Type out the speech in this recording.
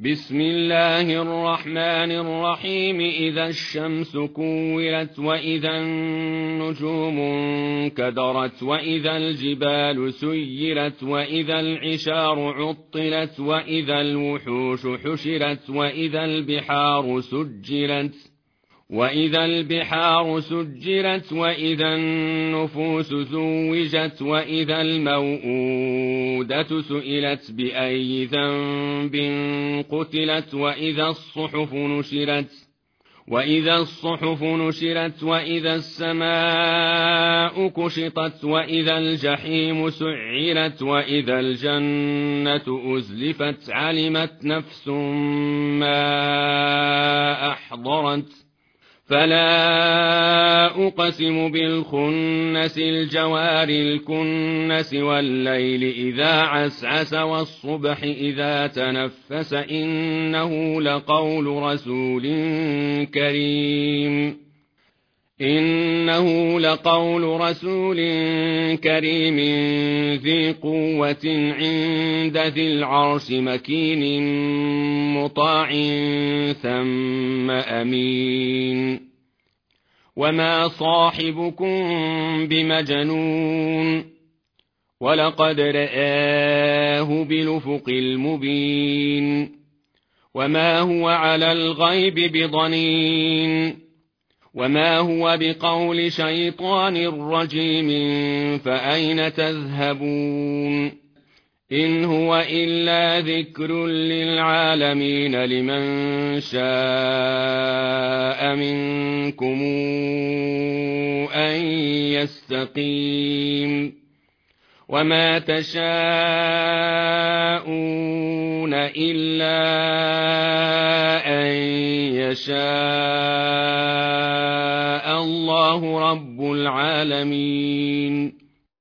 بسم الله الرحمن الرحيم. إذا الشمس كورت وإذا النجوم انكدرت وإذا الجبال سيرت وإذا العشار عطلت وإذا الوحوش حشرت وإذا البحار سجرت وإذا النفوس زوجت وإذا الموءودة سئلت بأي ذنب قتلت وإذا الصحف نشرت وإذا السماء كشطت وإذا الجحيم سعرت وإذا الجنة أزلفت علمت نفس ما أحضرت فلا أقسم بالخنس الجوار الكنس والليل إذا عسعس والصبح إذا تنفس إنه لقول رسول كريم ذي قوة عند ذي العرش مكين مطاع ثم أمين وما صاحبكم بمجنون ولقد رآه بالأفق المبين وما هو على الغيب بضنين وما هو بقول شيطان رجيم فأين تذهبون إن هو إلا ذكر للعالمين لمن شاء منكم أن يستقيم وما تشاءون إلا أن يشاء الله رب العالمين.